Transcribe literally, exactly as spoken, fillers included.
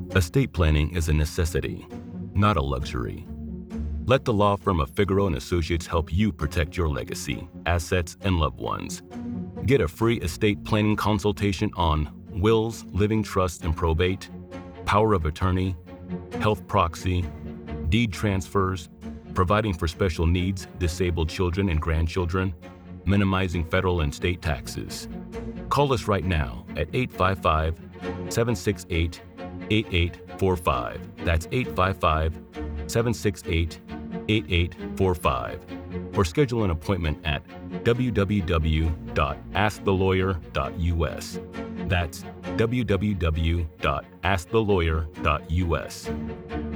Estate planning is a necessity, not a luxury. Let the law firm of Figueroa and Associates help you protect your legacy, assets, and loved ones. Get a free estate planning consultation on wills, living trusts and probate, power of attorney, health proxy, deed transfers, providing for special needs, disabled children and grandchildren, minimizing federal and state taxes. Call us right now at eight five five, seven six eight, eight eight four five. That's eight five five, seven six eight, eight eight four five. Or schedule an appointment at w w w dot ask the lawyer dot u s. That's w w w dot ask the lawyer dot u s.